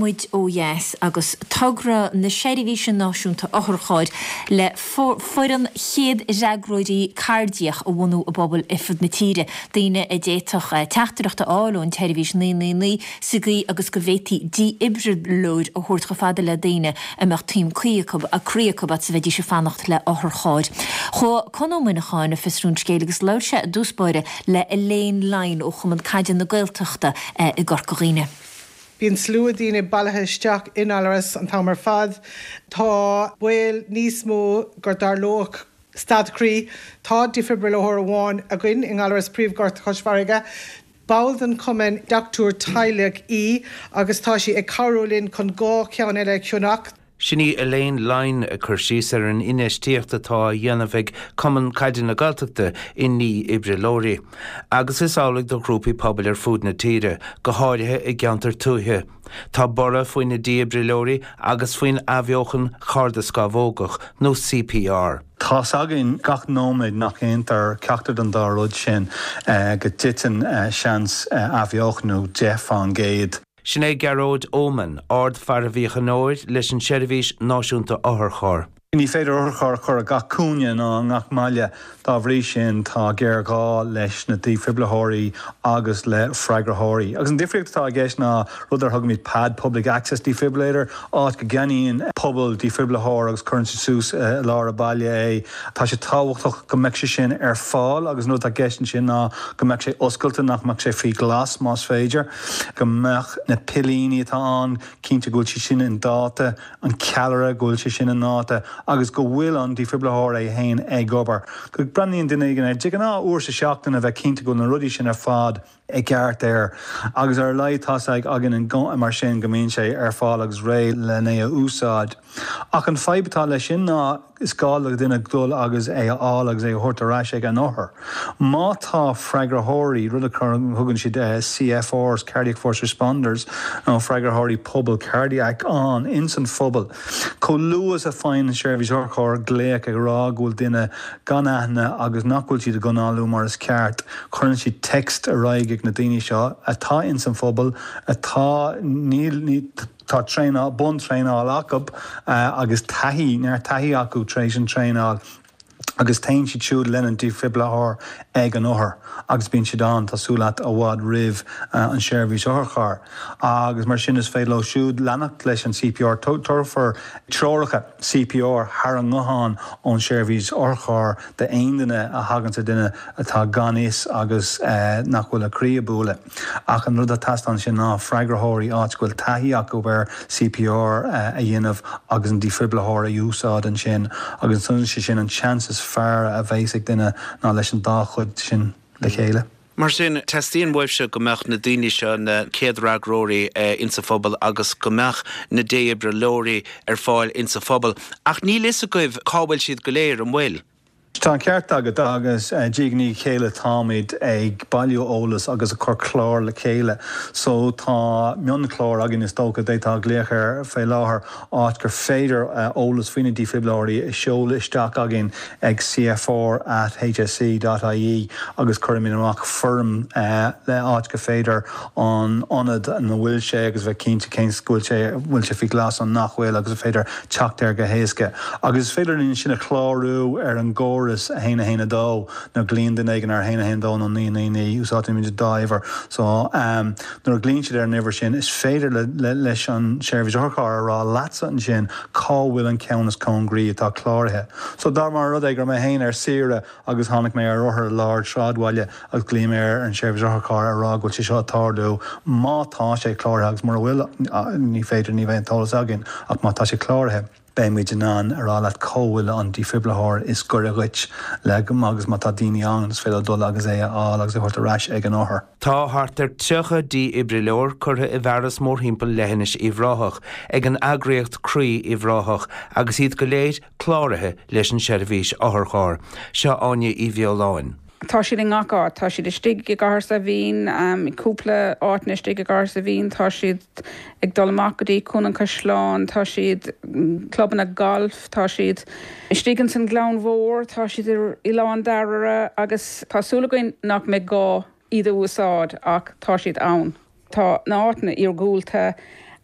muid ó yes agus tugra na séiríhí náisiúnta áthráid le foiran chéad reagróidí cardiach a bhhanú a bobbal ifad na tíre. Daine a déitach teachtarachta ála an téiríhís ní sugaí agus go bhhétí dí ibre lóid a thuirt go fada le daine amach tím críocob a críocob at sa bheití se fannacht le áthráid. Cho conóminacháin a fisrún scéil agus leir se a dúspáire le a léin lein ó chum an caidean na gailteachta i Gorcaghine. Bhíonn slúadíine bailthe isteach in Alras an tamar fad, tá bhfuil níos mó gur dar loch stadcrí, tá defibrillator amháin a gcuin in Alras príomhgart Chosmharige, Báildan cumann Dr. Teileach í agus tá sí ag carolín chun gá ceann eile ceannach. Sinní Elaine Line a chuirsís ar an inéistíocht atá dhéanamh cumann caideann na gailteachta in ní ibre lóirí. Agus is álaigh do grúpaí pobail ar fud na tíre go háirithe i gceantar túthe. Tá bora faoin na díobre lóirí agus faoin abheochan charda scabhógach nó CPR. Tá sagin gach nóméid nach éontar ceachtar an dáróid sin go titan seans abheochnú Jeff an géad. Sin é Gearóid Óman, ard fear a bhíocha nóid leis an séiríhís náisiúnta áthráir. Ní féidir orchar chur a gach cúne ná ngach maiile dá bhrí sin tá géar gá leis na defibrillatóirí agus le freagratóirí. Agus an difriúcht tá gceist ná rud ar thugmid pad public access defibrillator áit go gceannaíonn pobal defibrillatóir agus chuann sús lára baile é. Tá sé táhachtach go meic sé sin ar fáil agus nó tá gceistin sin ná go meic sé oscailta nach meic sé faoi glas más féidir go meic na pilíní atá an cínte gúil sé sin in dáta an cealara gúil sé sin in náta agus go bhfuil an defibrillator é hain ag obair. Go breíonn duine gan de gan uair sa seachtain a bheith cinnta go na rudí sin ar fad ag ceart air. Agus ar leidtá ag agan an gan mar sin gomíonn sé ar fáil agus ré le né a úsáid. Ach an feibbetá lei sin ná is gála duine dul agus é áil agus é thuirtarráis ag an áthar. Má tá freagratóirí rud a thugann siad CFRs, Cardiac First Responders, nó freagratóirí pobal cardiac an in san phobal. Có luas a fáin an séirbhís orchar gléach ag rá gúil duine gan aithne agus nachhfuil siad a gnáú mar is ceart. Chuann siad text a raigh na daoine seo atá in san phobal atá tá tréáil, bun tréáil acab agus taithí near taithí acu trééis an tréáil agus tain si siúd lenan defibrillator ag an áthar agus bíonn siad an tásúlaat a bhád rih an séirbhís orchar. Agus mar sin is féile siúd lenacht leis an CPR torfar tróracha CPR thar an ngahán ón séirbhís orchar de aondaine a hagann duine atá ganis agus nachhfuil a críobúla. Ach an rud a tastan sin ná freagratóirí áit gohfuil taithí acu ar CPR a dhéanamh agus an defibrillator a úsáid an sin agus sun sin an chances fear a bhéigh duine ná leis an dáchud sin le chéile. Mar sin testíon bhaibse go meach na daoine seo na céad reagróirí in sa phobal agus go meach na déibrealóirí ar fáil in sa phobal. Ach ní lisa goibh cábhail siad go léir an bhfuil. Tá ceart agad agus díagní chéile táid ag bailú ólas agus a chur chlár le chéile. So tá mion chlár agin is tócha détá gléachar fé láthair áit gur féidir ólas faoine defibrillatóirí i seola isteach agin ag CFR at hsc.ie agus chuirmín amach firm le áit go féidir an anad na bhfuil sé agus bheith cinnte céins bhfuil sé fi glas an nachhfuil agus féidir teachtar go héasca. Agus féidir líon sinna chlárú ar an ggóir a héine dó nó glíon den éigen ar héine dó nó ní úsáid mid dáimhar. So nuair glíonn siad ar nimhar sin is féidir leis an séirbhís orchar rá leatsa an sin cábhfuil an ceannas congrí atá chlárthe. So dar mar rud gur mé héin ar sire agus tháinig mé ar orthar láir sráidhhaile agus glíim ar an séirbhís orchar ar rá goil si seo tardú má tá sé chlárthe agus mar bhfuil ní féidir ní bheith tálas agin ach má tá sé chlárthe. Béimid an ará leat cóhfuil an defibrillator is gur a ghuiit le agus má tá daoine an féile dul agus é agus é thuirtarráis ag an áthar. Tá thart ar tucha defibrillator curtha i bheras mór himpeall lehanais i bhráthach ag an agriocht crí i bhráthach agus iad go léid chláirithe leis an séirbhís orchar. Seo áine í bheoláin. Tá siad in ngachá, tá siad is stig i gahar sa bhín, i cúpla áitna stig i gahar sa bhín, tá siad ag dul amach go dtí cúnan Caisleán, tá siad cluban a golf, tá siad stigan san glán mhór, tá siad i lán darara agus tá súlagainn nach me gá iad úsáid ach tá siad ann. Tá na áitna ar gúilta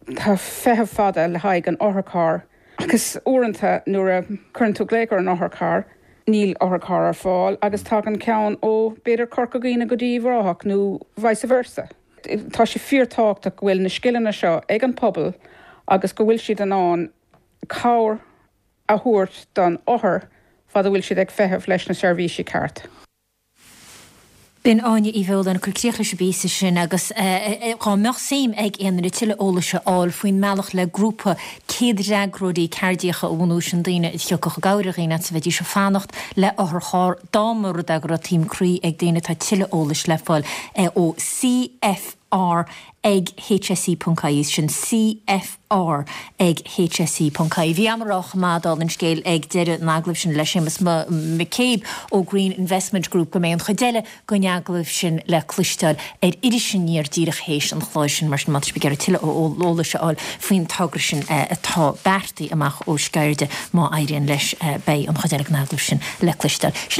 tá fethe fada le haig an áthcár, agus uanta nuair a chuintú léar an áthcár, níl áthcár ar fáil, agus tá an ceann ó beidir corcagína go dtí bhráthach nó vice versa. Tá sé fíortácht a bhfuil na skillanna seo ag an pobl agus go bhfuil siad an cáir a thuairt don áthar fad a bhfuil siad ag fethe leis na seirbhísí ceart. Bin áine í bhil an chucréoch leis béise sin agus gá meach séim ag éanaar tiile óla se áil faoin meach le grúpa céad reagródaí cardíocha ónú sin daine i thiocach gairighéine sa bheití se fannacht le áthchár dámara agur a tím crí ag daine tá tiile ólas le fáil ó CFR ag HSE.caí sin CFR ag HSE.caí. Bhí amarach mádal an scéil ag deire náglah sin leis sémas McCabe ó Green Investment Group go mé an chodéile go neaglah sin le cluisteil idir sin níor díirech hééis an chláis sin mar mat be tiile óla se áil faoin tagra sin atá bertaí amach ó scairde má éiríonn leis bei an chodéile náglah sin le cluisteil.